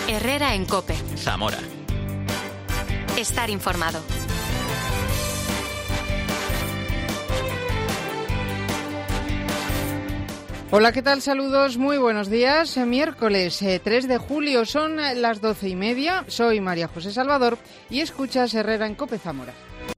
Herrera en COPE. Zamora. Estar informado. Hola, ¿qué tal? Saludos, muy buenos días. Miércoles 3 de julio, son las 12:30. Soy María José Salvador y escuchas Herrera en COPE Zamora.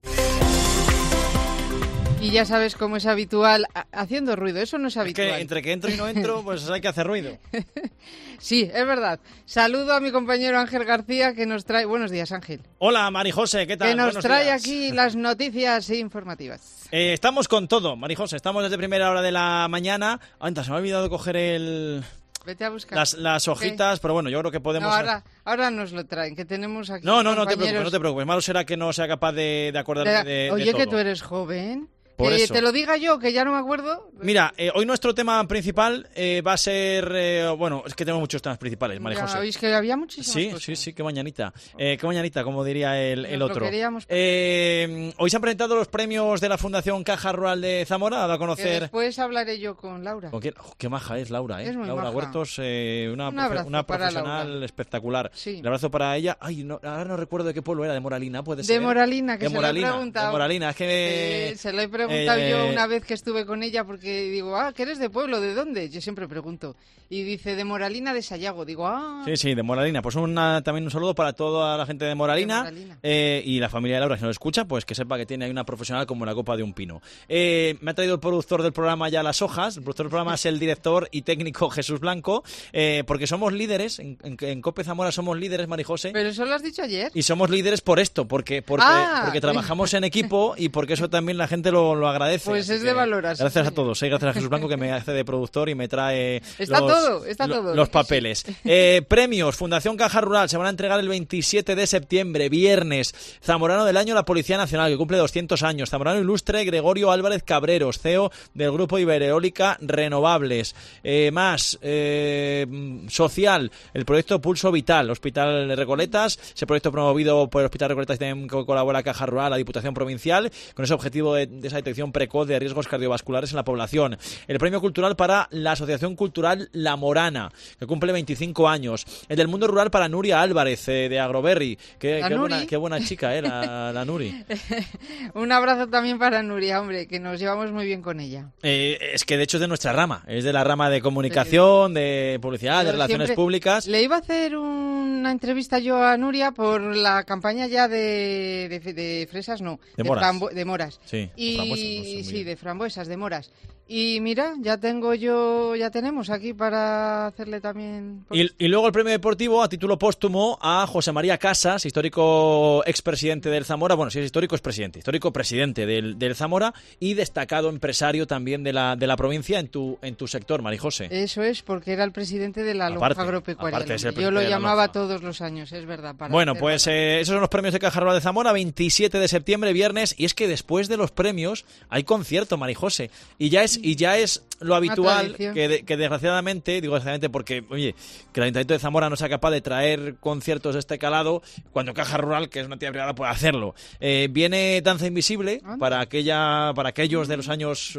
Y ya sabes cómo es habitual, haciendo ruido, eso no es habitual. Es que entre que entro y no entro, pues hay que hacer ruido. Sí, es verdad. Saludo a mi compañero Ángel García, que nos trae... Buenos días, Ángel. Hola, Marijose, ¿qué tal? Que nos Buenos trae días. aquí las noticias informativas. Estamos con todo, Marijose, estamos desde primera hora de la mañana. Anda, se me ha olvidado coger Vete a buscar. las hojitas, pero bueno, yo creo que podemos... No, ahora nos lo traen, que tenemos aquí No te compañeros... preocupes, no te preocupes. Malo será que no sea capaz de acordarme de Oye, todo. que tú eres joven. Por eso. Te lo diga yo, que ya no me acuerdo. Mira, hoy nuestro tema principal va a ser... bueno, es que tenemos muchos temas principales, María José. Es que había muchísimas cosas. Sí, qué mañanita. Qué mañanita, como diría el otro. Hoy se han presentado los premios de la Fundación Caja Rural de Zamora, dado a conocer... Después hablaré yo con Laura. ¿Con quién? Qué maja es Laura, ¿eh? Es muy Laura maja. Huertos, una profesional espectacular. Sí. Un abrazo para ella. Ay, no, ahora no recuerdo de qué pueblo era, de Moralina, ¿puede ser? De Moralina, que de se Moralina, lo he preguntado. de Moralina, es que... se lo he preguntado yo una vez que estuve con ella, porque digo, que eres de pueblo, ¿de dónde? Yo siempre pregunto. Y dice, de Moralina de Sayago. Digo, Sí, de Moralina. Pues también un saludo para toda la gente de Moralina. Y la familia de Laura, si nos escucha, pues que sepa que tiene ahí una profesional como la copa de un pino. Me ha traído el productor del programa ya las hojas. El productor del programa es el director y técnico Jesús Blanco, porque somos líderes, en COPE Zamora somos líderes, Marijose. Pero eso lo has dicho ayer. Y somos líderes por esto, porque trabajamos en equipo y porque eso también la gente lo agradece. Pues es de valorarse. Gracias a todos, gracias a Jesús Blanco que me hace de productor y me trae los papeles. Premios, Fundación Caja Rural, se van a entregar el 27 de septiembre, viernes. Zamorano del año, la Policía Nacional, que cumple 200 años. Zamorano ilustre, Gregorio Álvarez Cabreros, CEO del Grupo Ibereólica Renovables. Social, el proyecto Pulso Vital, Hospital de Recoletas, ese proyecto promovido por el Hospital de Recoletas que colabora Caja Rural, la Diputación Provincial, con ese objetivo de esa detección precoz de riesgos cardiovasculares en la población. El premio cultural para la Asociación Cultural La Morana, que cumple 25 años. El del mundo rural para Nuria Álvarez, de Agroberry. Qué buena chica, la Nuri. Un abrazo también para Nuria, hombre, que nos llevamos muy bien con ella. Es que de hecho es de nuestra rama, es de la rama de comunicación, de publicidad, de relaciones públicas. Le iba a hacer una entrevista yo a Nuria por la campaña ya de fresas, no, de moras. Sí, de frambuesas, de moras. Y mira, ya tenemos aquí para hacerle también... Y luego el premio deportivo a título póstumo a José María Casas, histórico expresidente del Zamora. Bueno, si es histórico presidente del Zamora y destacado empresario también de la provincia en tu sector, Marijose. Eso es, porque era el presidente de la lonja agropecuaria. Yo lo llamaba todos los años, es verdad. Bueno, pues esos son los premios de Caja Rural de Zamora, 27 de septiembre, viernes. Y es que después de los premios hay concierto, Marijose. Y ya es lo habitual que desgraciadamente, digo desgraciadamente porque, oye, que el Ayuntamiento de Zamora no sea capaz de traer conciertos de este calado, cuando Caja Rural, que es una entidad privada, puede hacerlo. Viene Danza Invisible para aquellos de los años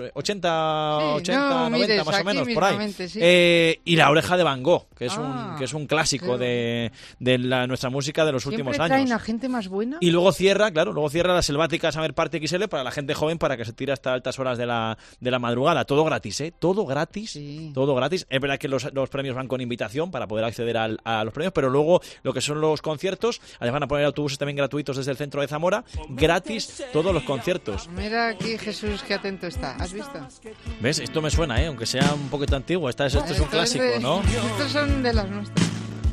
90, más o menos, por ahí. Sí. Y La Oreja de Van Gogh, que es un clásico de nuestra música de los últimos años. Siempre traen a gente más buena. Y luego cierra la selvática Summer Party XL para la gente joven, para que se tire hasta altas horas de la madrugada. Todo gratis, todo gratis. Sí. Todo gratis. Es verdad que los premios van con invitación para poder acceder a los premios, pero luego lo que son los conciertos, además van a poner autobuses también gratuitos desde el centro de Zamora, gratis todos los conciertos. Mira aquí Jesús, qué atento está. ¿Has visto? ¿Ves? Esto me suena, aunque sea un poquito antiguo. Esto es un clásico, ¿no? Estos son de las nuestras.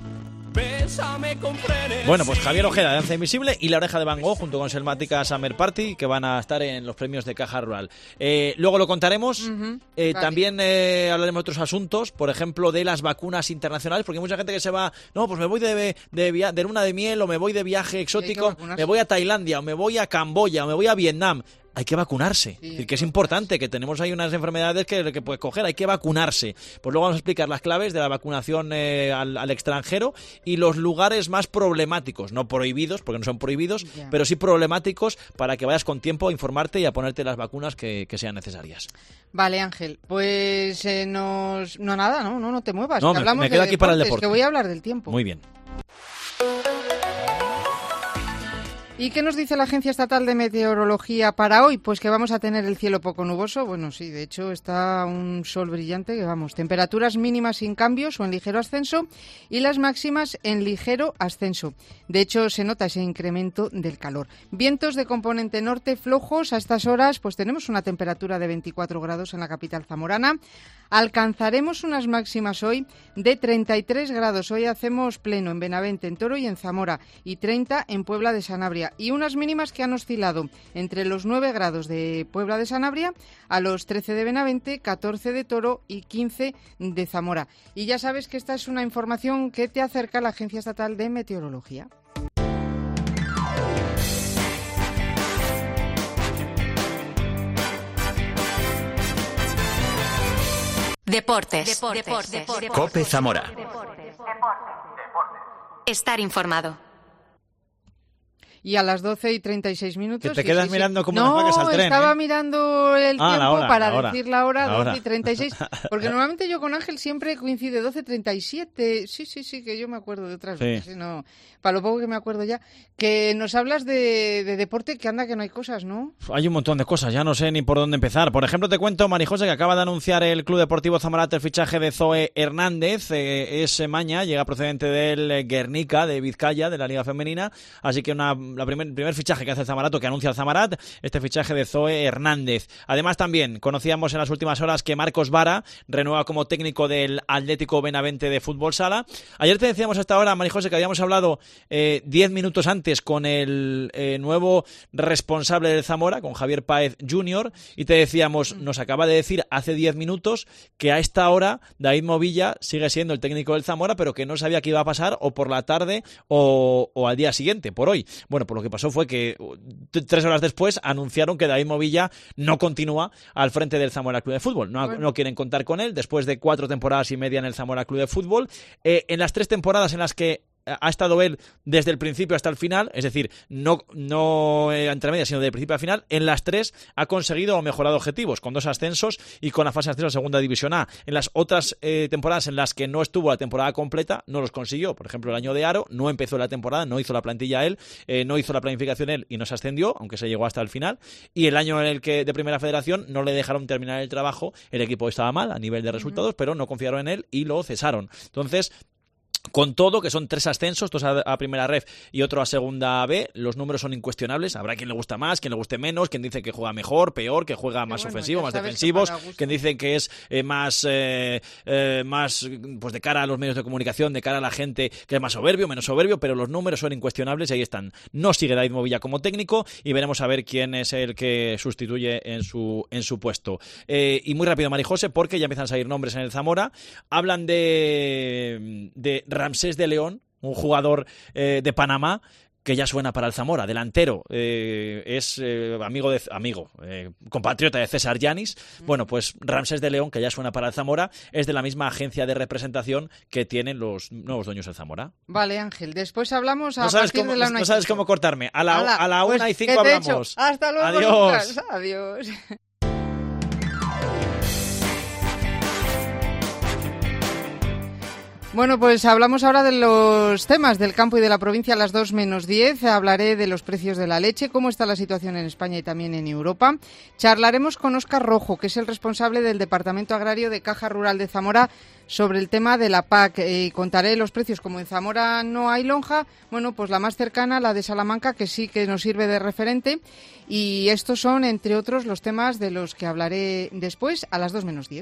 Bueno, pues Javier Ojeda, Danza Invisible, y La Oreja de Van Gogh junto con Selmática Summer Party, que van a estar en los premios de Caja Rural. Luego lo contaremos. Vale. También hablaremos de otros asuntos, por ejemplo, de las vacunas internacionales, porque hay mucha gente que se va, pues me voy de luna de miel, o me voy de viaje exótico, me voy a Tailandia, o me voy a Camboya, o me voy a Vietnam. Hay que vacunarse, es decir, que es importante, que tenemos ahí unas enfermedades que puedes coger, hay que vacunarse. Pues luego vamos a explicar las claves de la vacunación al extranjero y los lugares más problemáticos, no prohibidos, porque no son prohibidos, pero sí problemáticos, para que vayas con tiempo a informarte y a ponerte las vacunas que sean necesarias. Vale, Ángel, pues no te muevas. No, que me quedo aquí para el deporte. Que voy a hablar del tiempo. Muy bien. ¿Y qué nos dice la Agencia Estatal de Meteorología para hoy? Pues que vamos a tener el cielo poco nuboso. Bueno, sí, de hecho está un sol brillante, que vamos, temperaturas mínimas sin cambios o en ligero ascenso y las máximas en ligero ascenso. De hecho, se nota ese incremento del calor. Vientos de componente norte flojos. A estas horas pues tenemos una temperatura de 24 grados en la capital zamorana. Alcanzaremos unas máximas hoy de 33 grados. Hoy hacemos pleno en Benavente, en Toro y en Zamora, y 30 en Puebla de Sanabria. Y unas mínimas que han oscilado entre los 9 grados de Puebla de Sanabria a los 13 de Benavente, 14 de Toro y 15 de Zamora. Y ya sabes que esta es una información que te acerca la Agencia Estatal de Meteorología. Deportes. COPE Zamora. Estar informado. Y a las 12:36. Que te quedas mirando como las vacas al tren. No, estaba mirando el tiempo para decir la hora, la hora. 12:36. Porque normalmente yo con Ángel siempre coincide 12:37. Sí, que yo me acuerdo de otras veces. No, para lo poco que me acuerdo ya. Que nos hablas de deporte, que anda que no hay cosas, ¿no? Hay un montón de cosas, ya no sé ni por dónde empezar. Por ejemplo, te cuento, Marijose, que acaba de anunciar el Club Deportivo Zamora el fichaje de Zoe Hernández. Es maña, llega procedente del Guernica, de Vizcaya, de la Liga Femenina. Así que el primer fichaje que hace el Zamarato, que anuncia el Zamarat, este fichaje de Zoe Hernández. Además, también conocíamos en las últimas horas que Marcos Vara renueva como técnico del Atlético Benavente de Fútbol Sala. Ayer te decíamos hasta ahora, Marijose, que habíamos hablado 10 minutos antes con el nuevo responsable del Zamora, con Javier Páez Jr., y te decíamos, nos acaba de decir hace 10 minutos que a esta hora David Movilla sigue siendo el técnico del Zamora, pero que no sabía qué iba a pasar o por la tarde o al día siguiente, por hoy. Bueno, pues lo que pasó fue que 3 horas después anunciaron que David Movilla no continúa al frente del Zamora Club de Fútbol. No quieren contar con él después de 4 temporadas y media en el Zamora Club de Fútbol. En las 3 temporadas en las que ha estado él desde el principio hasta el final, es decir, no entre medias, sino del principio al final, en las 3 ha conseguido o mejorado objetivos, con 2 ascensos y con la fase de ascenso a Segunda División A. En las otras temporadas en las que no estuvo la temporada completa, no los consiguió. Por ejemplo, el año de Aro, no empezó la temporada, no hizo la plantilla él, no hizo la planificación él y no se ascendió, aunque se llegó hasta el final. Y el año en el que de Primera Federación no le dejaron terminar el trabajo, el equipo estaba mal a nivel de resultados, pero no confiaron en él y lo cesaron. Entonces, con todo, que son 3 ascensos, 2 a Primera Ref y otro a Segunda B, los números son incuestionables. Habrá quien le gusta más, quien le guste menos, quien dice que juega mejor, peor, que juega más ofensivo, más defensivos, quien dice que es más pues de cara a los medios de comunicación, de cara a la gente, que es más soberbio, menos soberbio, pero los números son incuestionables y ahí están. No sigue David Movilla como técnico y veremos a ver quién es el que sustituye en su puesto. Y muy rápido, Marijose, porque ya empiezan a salir nombres en el Zamora. Hablan de Ramsés de León, un jugador de Panamá que ya suena para el Zamora, delantero, es compatriota de César Yanis. Bueno, pues Ramsés de León, que ya suena para el Zamora, es de la misma agencia de representación que tienen los nuevos dueños del Zamora. Vale, Ángel, después hablamos a partir de la 1:05. No sabes cómo cortarme. A la 1:05 pues, hablamos. Hasta luego. Adiós. Lucas. Adiós. Bueno, pues hablamos ahora de los temas del campo y de la provincia a las 2:10. Hablaré de los precios de la leche, cómo está la situación en España y también en Europa. Charlaremos con Óscar Rojo, que es el responsable del Departamento Agrario de Caja Rural de Zamora, sobre el tema de la PAC. Contaré los precios. Como en Zamora no hay lonja, bueno, pues la más cercana, la de Salamanca, que sí que nos sirve de referente. Y estos son, entre otros, los temas de los que hablaré después a las 2:10.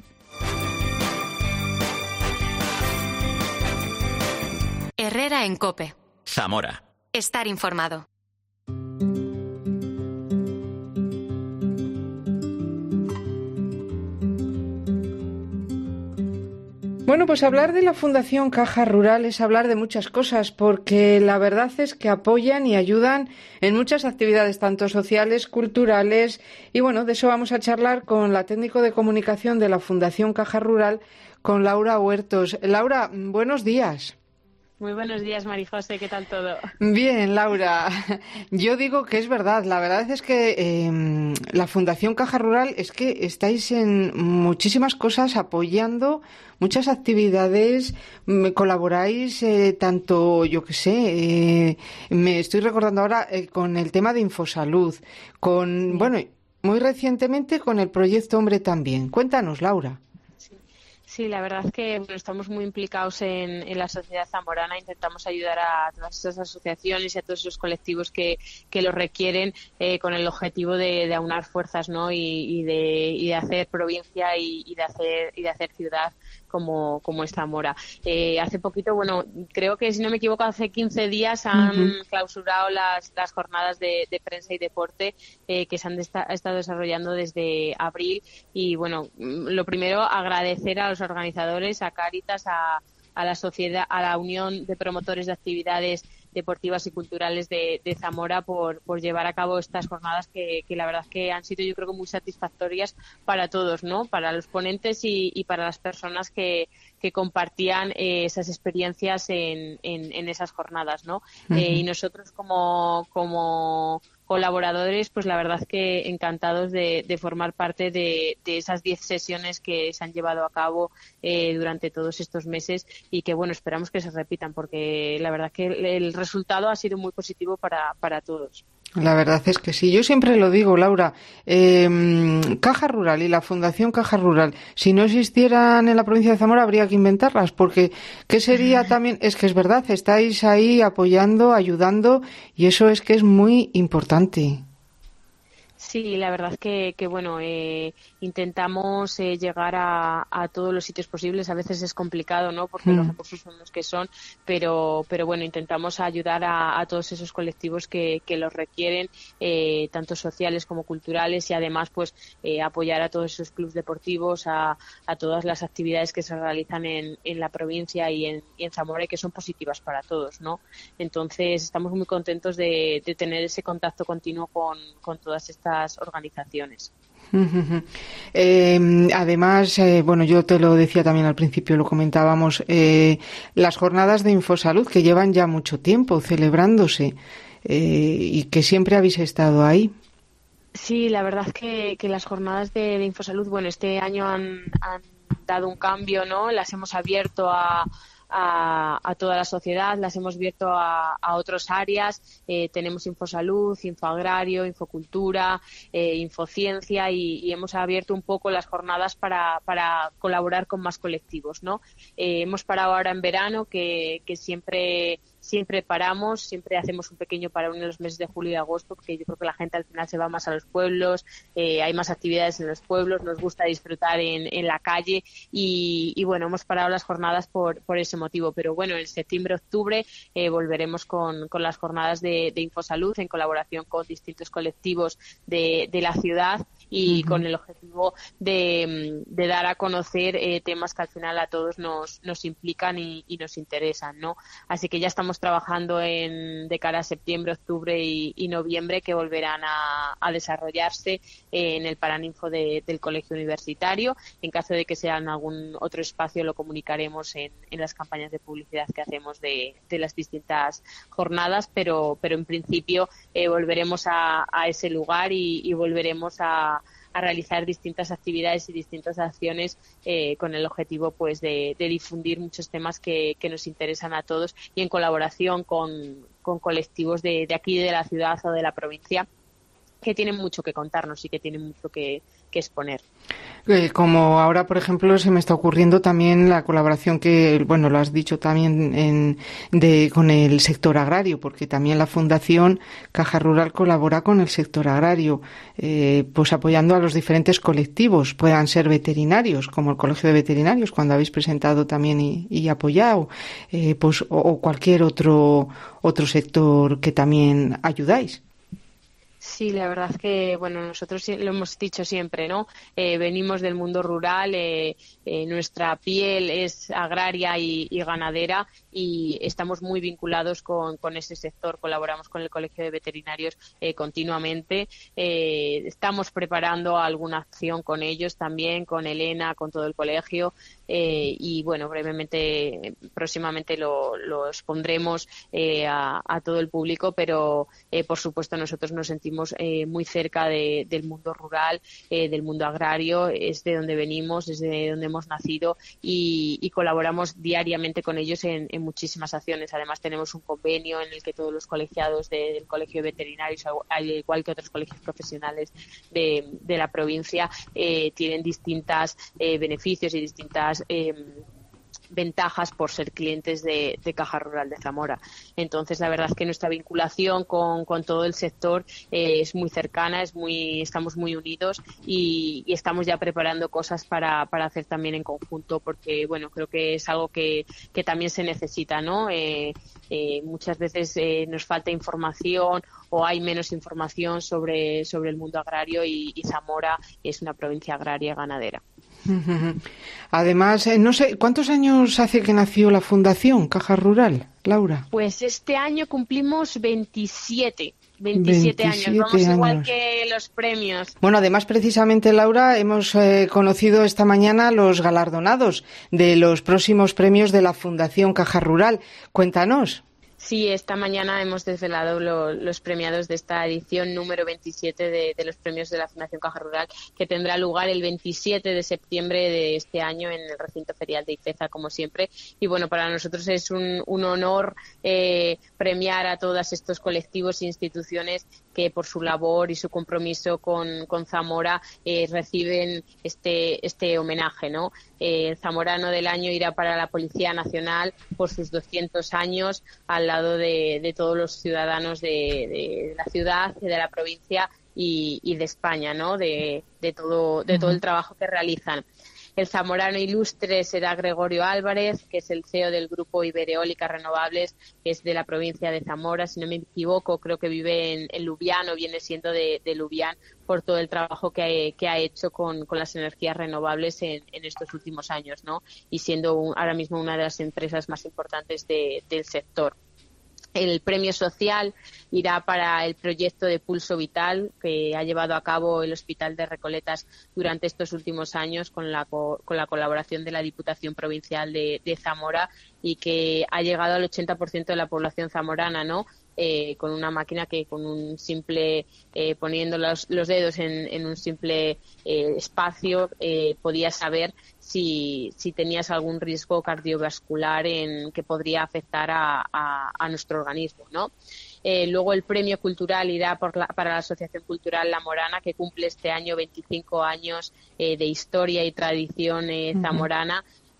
Herrera en COPE. Zamora. Estar informado. Bueno, pues hablar de la Fundación Caja Rural es hablar de muchas cosas, porque la verdad es que apoyan y ayudan en muchas actividades, tanto sociales, culturales, y bueno, de eso vamos a charlar con la técnico de comunicación de la Fundación Caja Rural, con Laura Huertos. Laura, buenos días. Muy buenos días, Marijose, ¿qué tal todo? Bien, Laura. Yo digo que es verdad. La verdad es que la Fundación Caja Rural es que estáis en muchísimas cosas apoyando muchas actividades, colaboráis tanto, yo qué sé, me estoy recordando ahora con el tema de Infosalud, con, bueno, muy recientemente con el proyecto Hombre también. Cuéntanos, Laura. Sí, la verdad es que estamos muy implicados en la sociedad zamorana. Intentamos ayudar a todas esas asociaciones y a todos esos colectivos que lo requieren con el objetivo de aunar fuerzas, ¿no? y de hacer provincia y de hacer ciudad como es Zamora. Hace poquito, bueno, creo que si no me equivoco, hace 15 días han clausurado las jornadas de prensa y deporte que se han estado desarrollando desde abril. Y bueno, lo primero, agradecer a los organizadores, a Cáritas, a la sociedad, a la Unión de Promotores de Actividades Deportivas y Culturales de Zamora por llevar a cabo estas jornadas que la verdad que han sido, yo creo, que muy satisfactorias para todos, ¿no? Para los ponentes y para las personas que compartían esas experiencias en esas jornadas, ¿no? Y nosotros como colaboradores, pues la verdad que encantados de formar parte de esas 10 sesiones que se han llevado a cabo durante todos estos meses y que, bueno, esperamos que se repitan porque la verdad que el resultado ha sido muy positivo para todos. La verdad es que sí. Yo siempre lo digo, Laura, Caja Rural y la Fundación Caja Rural, si no existieran en la provincia de Zamora habría que inventarlas, porque ¿qué sería también? Es que es verdad, estáis ahí apoyando, ayudando, y eso es que es muy importante. Sí, la verdad que bueno, intentamos llegar a todos los sitios posibles. A veces es complicado, ¿no? Porque los recursos son los que son, pero bueno, intentamos ayudar a todos esos colectivos que los requieren, tanto sociales como culturales, y además pues apoyar a todos esos clubes deportivos, a todas las actividades que se realizan en la provincia y en Zamora y que son positivas para todos, ¿no? Entonces estamos muy contentos de tener ese contacto continuo con todas estas organizaciones. Además, bueno, yo te lo decía también al principio, lo comentábamos, las jornadas de Infosalud que llevan ya mucho tiempo celebrándose y que siempre habéis estado ahí. Sí, la verdad que las jornadas de Infosalud, bueno, este año han dado un cambio, ¿no? Las hemos abierto a toda la sociedad, las hemos abierto a otras áreas. Tenemos Infosalud, Infoagrario, Infocultura, Infociencia y hemos abierto un poco las jornadas para colaborar con más colectivos, ¿no? Hemos parado ahora en verano, que siempre paramos, siempre hacemos un pequeño parón en los meses de julio y agosto, porque yo creo que la gente al final se va más a los pueblos, hay más actividades en los pueblos, nos gusta disfrutar en la calle y bueno, hemos parado las jornadas por ese motivo. Pero bueno, en septiembre-octubre volveremos con las jornadas de Infosalud en colaboración con distintos colectivos de la ciudad y con el objetivo de dar a conocer temas que al final a todos nos implican y nos interesan, ¿no? Así que ya estamos trabajando de cara a septiembre, octubre y noviembre, que volverán a desarrollarse en el Paraninfo del Colegio Universitario. En caso de que sea en algún otro espacio, lo comunicaremos en las campañas de publicidad que hacemos de las distintas jornadas, pero en principio volveremos a ese lugar y volveremos a realizar distintas actividades y distintas acciones con el objetivo pues de difundir muchos temas que nos interesan a todos y en colaboración con colectivos de aquí de la ciudad o de la provincia que tienen mucho que contarnos y que tienen mucho que exponer. Como ahora, por ejemplo, se me está ocurriendo también la colaboración que, bueno, lo has dicho también con el sector agrario, porque también la Fundación Caja Rural colabora con el sector agrario, pues apoyando a los diferentes colectivos, puedan ser veterinarios, como el Colegio de Veterinarios, cuando habéis presentado también y apoyado, pues o cualquier otro sector que también ayudáis. Sí, la verdad es que, bueno, nosotros lo hemos dicho siempre, ¿no? Venimos del mundo rural, nuestra piel es agraria y ganadera y estamos muy vinculados con ese sector. Colaboramos con el Colegio de Veterinarios continuamente. Estamos preparando alguna acción con ellos también, con Elena, con todo el colegio. y bueno, próximamente lo expondremos a todo el público, pero por supuesto nosotros nos sentimos muy cerca del mundo rural, del mundo agrario, es de donde venimos, es de donde hemos nacido y colaboramos diariamente con ellos en muchísimas acciones. Además tenemos un convenio en el que todos los colegiados del Colegio de Veterinarios, al igual que otros colegios profesionales de la provincia, tienen distintos beneficios y distintas ventajas por ser clientes de Caja Rural de Zamora. Entonces, la verdad es que nuestra vinculación con todo el sector es muy cercana, estamos muy unidos y estamos ya preparando cosas para hacer también en conjunto, porque bueno, creo que es algo que también se necesita, ¿no? Muchas veces nos falta información o hay menos información sobre el mundo agrario y Zamora es una provincia agraria ganadera. Además, no sé, ¿cuántos años hace que nació la Fundación Caja Rural, Laura? Pues este año cumplimos 27 años, vamos igual que los premios. Bueno, además, precisamente, Laura, hemos conocido esta mañana los galardonados de los próximos premios de la Fundación Caja Rural. Cuéntanos. Sí, esta mañana hemos desvelado los premiados de esta edición número 27 de los premios de la Fundación Caja Rural, que tendrá lugar el 27 de septiembre de este año en el recinto ferial de Ifeza, como siempre. Y bueno, para nosotros es un honor premiar a todos estos colectivos e instituciones que por su labor y su compromiso con Zamora reciben este homenaje, ¿no? El zamorano del año irá para la Policía Nacional por sus 200 años al lado de todos los ciudadanos de la ciudad, de la provincia y de España, ¿no? De todo el trabajo que realizan. El zamorano ilustre será Gregorio Álvarez, que es el CEO del grupo Ibereólica Renovables, que es de la provincia de Zamora, si no me equivoco, creo que vive en Lubián o viene siendo de Lubián, por todo el trabajo que ha hecho con las energías renovables en estos últimos años, ¿no? Y siendo ahora mismo una de las empresas más importantes del sector. El premio social irá para el proyecto de Pulso Vital que ha llevado a cabo el Hospital de Recoletas durante estos últimos años con la colaboración de la Diputación Provincial de Zamora y que ha llegado al 80% de la población zamorana, ¿no? Con una máquina que con un simple poniendo los dedos en un simple espacio podía saber si tenías algún riesgo cardiovascular que podría afectar a nuestro organismo, ¿no? Luego el premio cultural irá para la Asociación Cultural La Morana, que cumple este año 25 años de historia y tradición zamorana.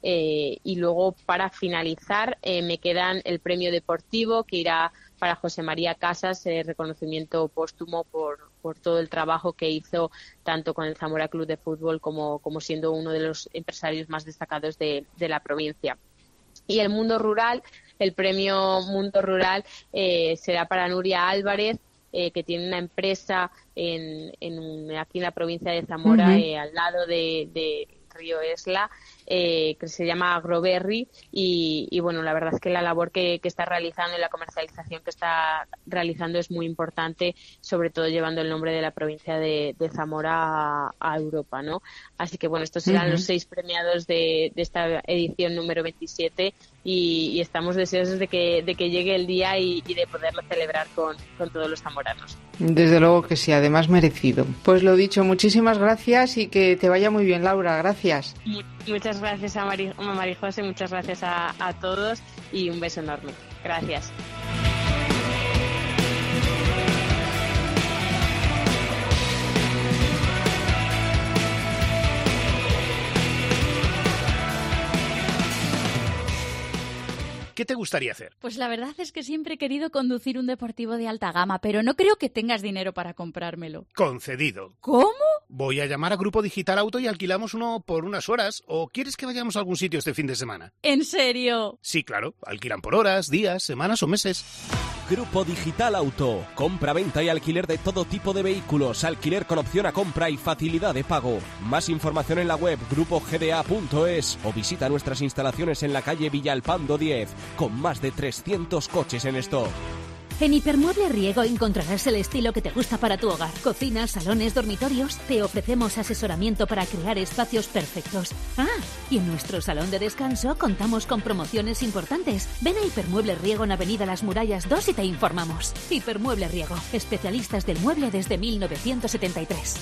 Y luego, para finalizar, me quedan el premio deportivo, que irá para José María Casas, reconocimiento póstumo por todo el trabajo que hizo tanto con el Zamora Club de Fútbol como siendo uno de los empresarios más destacados de la provincia. Y el mundo rural, el premio Mundo Rural será para Nuria Álvarez, que tiene una empresa aquí en la provincia de Zamora, al lado de Río Esla, que se llama Agroberry y bueno, la verdad es que la labor que está realizando y la comercialización que está realizando es muy importante, sobre todo llevando el nombre de la provincia de Zamora a Europa, ¿no? Así que bueno, estos serán los 6 premiados de esta edición número 27 y estamos deseosos de que llegue el día y de poderlo celebrar con todos los zamoranos. Desde luego que sí, además merecido. Pues lo dicho, muchísimas gracias y que te vaya muy bien, Laura. Gracias. Muchas gracias a María José, muchas gracias a todos y un beso enorme. Gracias. ¿Qué te gustaría hacer? Pues la verdad es que siempre he querido conducir un deportivo de alta gama, pero no creo que tengas dinero para comprármelo. Concedido. ¿Cómo? Voy a llamar a Grupo Digital Auto y alquilamos uno por unas horas. ¿O quieres que vayamos a algún sitio este fin de semana? ¿En serio? Sí, claro. Alquilan por horas, días, semanas o meses. Grupo Digital Auto. Compra, venta y alquiler de todo tipo de vehículos. Alquiler con opción a compra y facilidad de pago. Más información en la web grupogda.es o visita nuestras instalaciones en la calle Villalpando 10, con más de 300 coches en stock. En Hipermueble Riego encontrarás el estilo que te gusta para tu hogar. Cocinas, salones, dormitorios. Te ofrecemos asesoramiento para crear espacios perfectos. Y en nuestro salón de descanso contamos con promociones importantes. Ven a Hipermueble Riego en Avenida Las Murallas 2 y te informamos. Hipermueble Riego, especialistas del mueble desde 1973.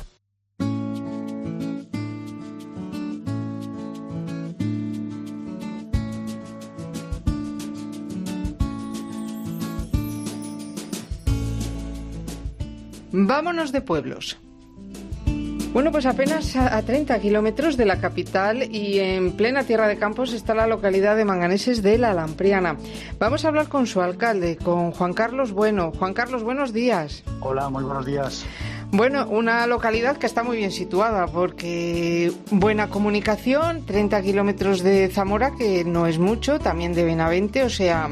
Vámonos de pueblos. Bueno, pues apenas a 30 kilómetros de la capital y en plena tierra de campos está la localidad de Manganeses de la Lampriana. Vamos a hablar con su alcalde, con Juan Carlos Bueno. Juan Carlos, buenos días. Hola, muy buenos días. Bueno, una localidad que está muy bien situada porque buena comunicación, 30 kilómetros de Zamora, que no es mucho, también de Benavente, o sea,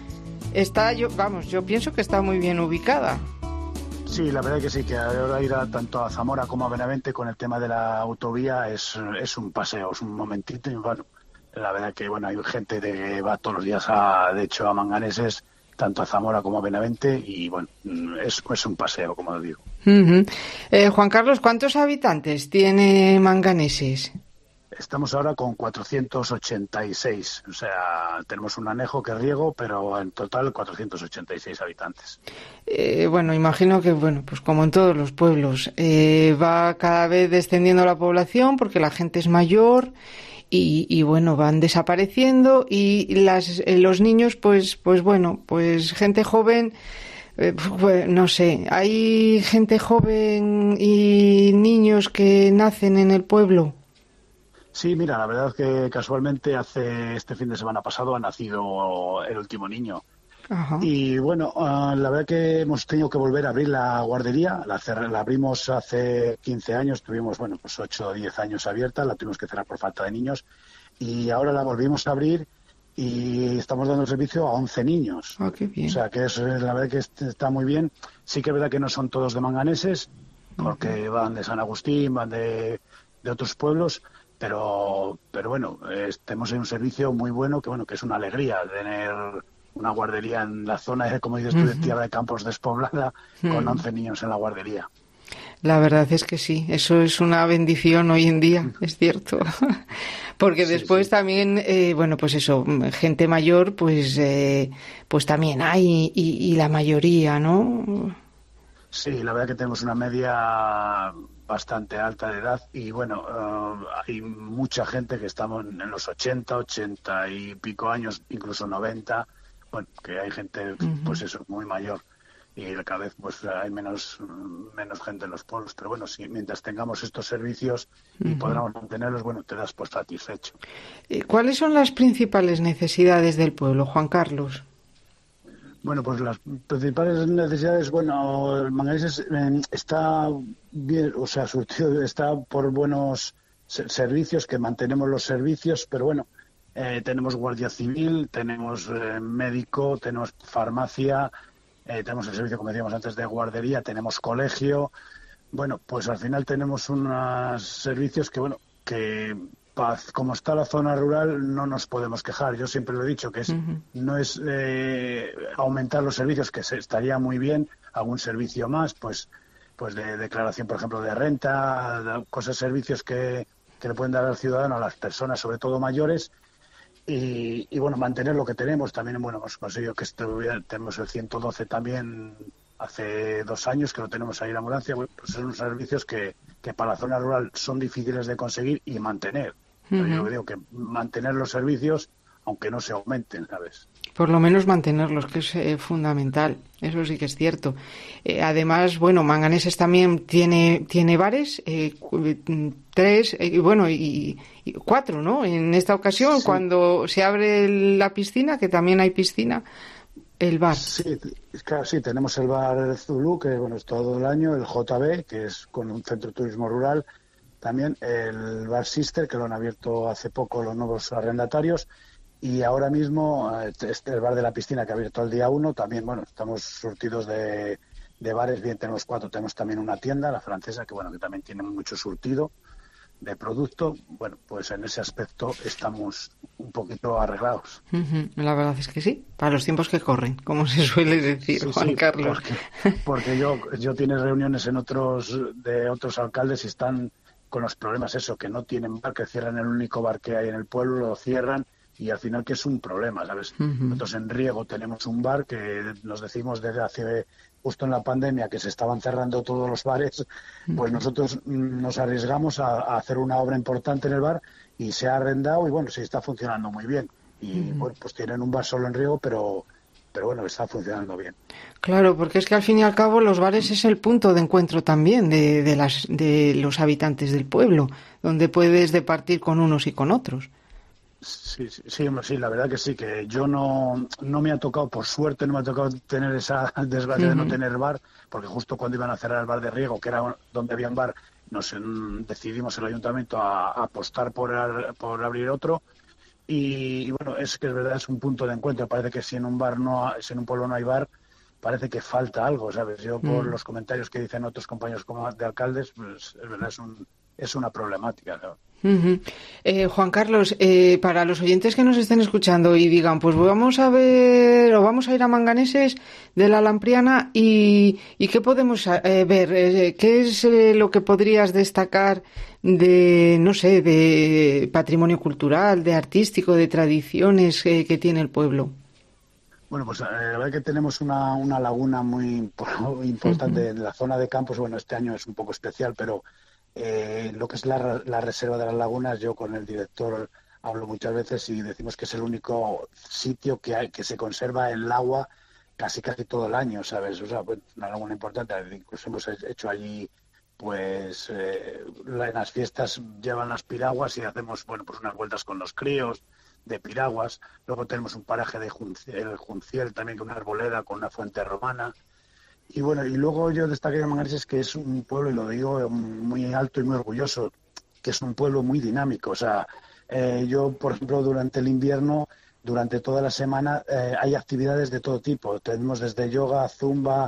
yo pienso que está muy bien ubicada. Sí, la verdad que sí, que ahora ir tanto a Zamora como a Benavente con el tema de la autovía es un paseo, es un momentito. Y bueno, la verdad que hay gente que va todos los días de hecho a Manganeses, tanto a Zamora como a Benavente, y bueno, es un paseo, como digo. Juan Carlos, ¿cuántos habitantes tiene Manganeses? Estamos ahora con 486, o sea, tenemos un anejo que es riego, pero en total 486 habitantes. Bueno, imagino que, pues como en todos los pueblos, va cada vez descendiendo la población porque la gente es mayor y bueno, van desapareciendo y los niños, pues gente joven. No sé, ¿hay gente joven y niños que nacen en el pueblo? Sí, mira, la verdad es que casualmente este fin de semana pasado ha nacido el último niño. Ajá. Y bueno, la verdad que hemos tenido que volver a abrir la guardería. La abrimos hace 15 años, tuvimos 8 o 10 años abierta, la tuvimos que cerrar por falta de niños. Y ahora la volvimos a abrir y estamos dando servicio a 11 niños. Qué bien. O sea, que la verdad que está muy bien. Sí que es verdad que no son todos de Manganeses, porque van de San Agustín, van de otros pueblos. Pero bueno, tenemos un servicio muy bueno, que es una alegría tener una guardería en la zona, como dices tú, de tierra de campos despoblada, con 11 niños en la guardería. La verdad es que sí, eso es una bendición hoy en día, es cierto. Porque después también, pues eso, gente mayor, pues también hay, y la mayoría, ¿no? Sí, la verdad que tenemos una media bastante alta de edad y hay mucha gente que estamos en los 80 y pico años, incluso 90, que hay gente pues eso, muy mayor y cada vez pues hay menos gente en los pueblos, pero bueno, sí, mientras tengamos estos servicios y podamos mantenerlos, te das por satisfecho. ¿Cuáles son las principales necesidades del pueblo, Juan Carlos? Bueno, pues las principales necesidades, el Manganeses está bien, o sea, surtido, está por buenos servicios, que mantenemos los servicios, pero tenemos guardia civil, tenemos médico, tenemos farmacia, tenemos el servicio, como decíamos antes, de guardería, tenemos colegio. Pues al final tenemos unos servicios que como está la zona rural no nos podemos quejar. Yo siempre lo he dicho que no es aumentar los servicios, que estaría muy bien, algún servicio más, pues de declaración, por ejemplo, de renta, servicios que le pueden dar al ciudadano, a las personas, sobre todo mayores, y mantener lo que tenemos. También hemos conseguido que tenemos el 112 también hace 2 años que lo tenemos ahí en la ambulancia. Son unos servicios que para la zona rural son difíciles de conseguir y mantener. Yo digo que mantener los servicios, aunque no se aumenten, ¿sabes? Por lo menos mantenerlos, que es fundamental. Eso sí que es cierto. Además, Manganeses también tiene bares, 3, y 4, ¿no? En esta ocasión, sí. Cuando se abre la piscina, que también hay piscina, el bar. Sí, claro, sí, tenemos el bar Zulu, que es todo el año, el JB, que es con un centro de turismo rural, también el bar Sister, que lo han abierto hace poco los nuevos arrendatarios, y ahora mismo el bar de la piscina, que ha abierto el día 1, también, estamos surtidos de bares, bien tenemos 4, tenemos también una tienda, la francesa, que también tiene mucho surtido, de producto, bueno, pues en ese aspecto estamos un poquito arreglados. La verdad es que sí, para los tiempos que corren, como se suele decir, Sí, Juan sí, Carlos. Porque yo tienes reuniones de otros alcaldes y están con los problemas eso, que no tienen bar, que cierran el único bar que hay en el pueblo, lo cierran y al final que es un problema, ¿sabes? Nosotros en Riego tenemos un bar que nos decimos desde hace justo en la pandemia que se estaban cerrando todos los bares, pues nosotros nos arriesgamos a hacer una obra importante en el bar y se ha arrendado y bueno, sí está funcionando muy bien. Y bueno, pues tienen un bar solo en Riego, pero bueno, está funcionando bien. Claro, porque es que al fin y al cabo los bares es el punto de encuentro también de los habitantes del pueblo, donde puedes departir con unos y con otros. Sí, la verdad que sí, que yo no me ha tocado, por suerte no me ha tocado tener esa desgracia de no tener bar, porque justo cuando iban a cerrar el bar de Riego, que era donde había un bar, decidimos el ayuntamiento a apostar por abrir otro, y bueno, es verdad, es un punto de encuentro. Parece que si en un pueblo no hay bar, parece que falta algo, ¿sabes? Yo por los comentarios que dicen otros compañeros como de alcaldes, pues es verdad, es una problemática, ¿no? Juan Carlos, para los oyentes que nos estén escuchando y digan, pues vamos a ver o vamos a ir a Manganeses de la Lampriana y ¿qué podemos ver? ¿Qué es lo que podrías destacar de patrimonio cultural, de artístico, de tradiciones que tiene el pueblo? Bueno, pues la verdad es que tenemos una laguna muy importante en la zona de Campos. Bueno, este año es un poco especial, pero lo que es la reserva de las lagunas, yo con el director hablo muchas veces y decimos que es el único sitio que se conserva el agua casi todo el año, ¿sabes? O sea, pues, una laguna importante. Incluso hemos hecho allí, pues, en las fiestas llevan las piraguas y hacemos, bueno, pues unas vueltas con los críos de piraguas. Luego tenemos un paraje de el Junciel también, con una arboleda, con una fuente romana. Y bueno, y luego yo destaqué de Manganeses que es un pueblo, y lo digo muy alto y muy orgulloso, que es un pueblo muy dinámico. O sea, yo, por ejemplo, durante el invierno, durante toda la semana, hay actividades de todo tipo. Tenemos desde yoga, zumba,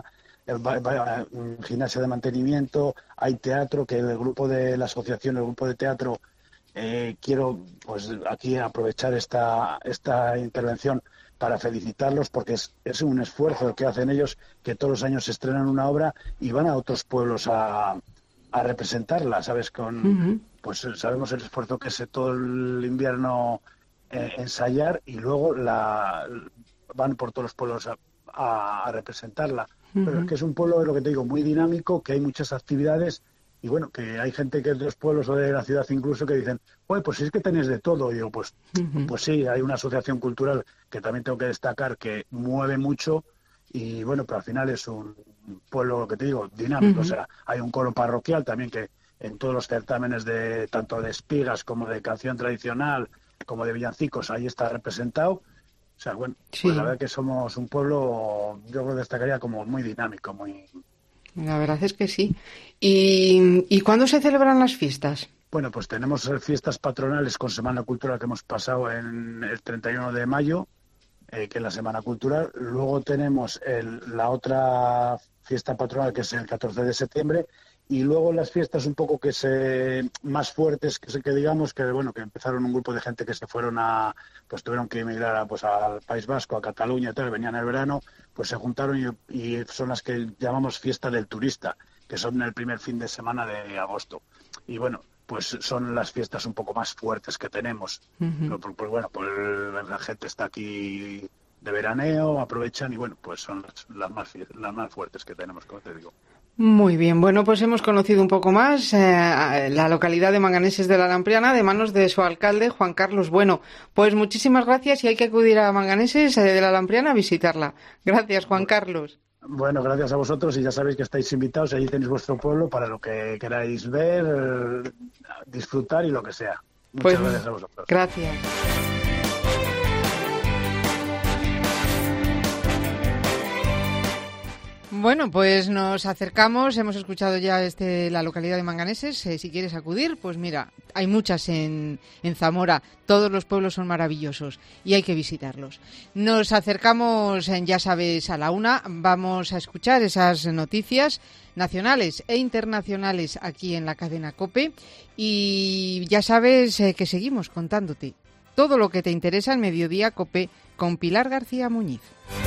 gimnasia de mantenimiento, hay teatro, que el grupo de la asociación, el grupo de teatro, quiero pues aquí aprovechar esta intervención para felicitarlos, porque es un esfuerzo el que hacen ellos, que todos los años estrenan una obra y van a otros pueblos a representarla, ¿sabes? Pues sabemos el esfuerzo que es todo el invierno ensayar y luego van por todos los pueblos a representarla. Pero es que es un pueblo, lo que te digo, muy dinámico, que hay muchas actividades. Y bueno, que hay gente que es de los pueblos o de la ciudad incluso que dicen, oye, pues si es que tenéis de todo. Y yo, pues sí, hay una asociación cultural que también tengo que destacar que mueve mucho y bueno, pero al final es un pueblo, lo que te digo, dinámico. O sea, hay un coro parroquial también que en todos los certámenes tanto de espigas como de canción tradicional, como de villancicos, ahí está representado. O sea, bueno, pues la verdad que somos un pueblo, yo lo destacaría como muy dinámico, muy... La verdad es que sí. ¿Y cuándo se celebran las fiestas? Bueno, pues tenemos fiestas patronales con Semana Cultural que hemos pasado en el 31 de mayo, que es la Semana Cultural. Luego tenemos la otra fiesta patronal, que es el 14 de septiembre. Y luego las fiestas un poco más fuertes, que digamos, que bueno, que empezaron un grupo de gente que se fueron pues tuvieron que emigrar al País Vasco, a Cataluña y tal, venían en el verano, pues se juntaron y son las que llamamos Fiesta del Turista, que son el primer fin de semana de agosto. Y bueno, pues son las fiestas un poco más fuertes que tenemos. Pues bueno, pues la gente está aquí de veraneo, aprovechan y bueno, pues son las más fuertes que tenemos, como te digo. Muy bien, bueno, pues hemos conocido un poco más la localidad de Manganeses de la Lampriana de manos de su alcalde, Juan Carlos Bueno. Pues muchísimas gracias y hay que acudir a Manganeses de la Lampriana a visitarla. Gracias, Juan Carlos. Bueno, gracias a vosotros y ya sabéis que estáis invitados, allí tenéis vuestro pueblo para lo que queráis ver, disfrutar y lo que sea. Muchas gracias a vosotros. Gracias. Bueno, pues nos acercamos, hemos escuchado ya la localidad de Manganeses. Si quieres acudir, pues mira, hay muchas en Zamora. Todos los pueblos son maravillosos y hay que visitarlos. Nos acercamos, ya sabes, a la 1. Vamos a escuchar esas noticias nacionales e internacionales aquí en la cadena COPE. Y ya sabes que seguimos contándote todo lo que te interesa en Mediodía COPE con Pilar García Muñiz.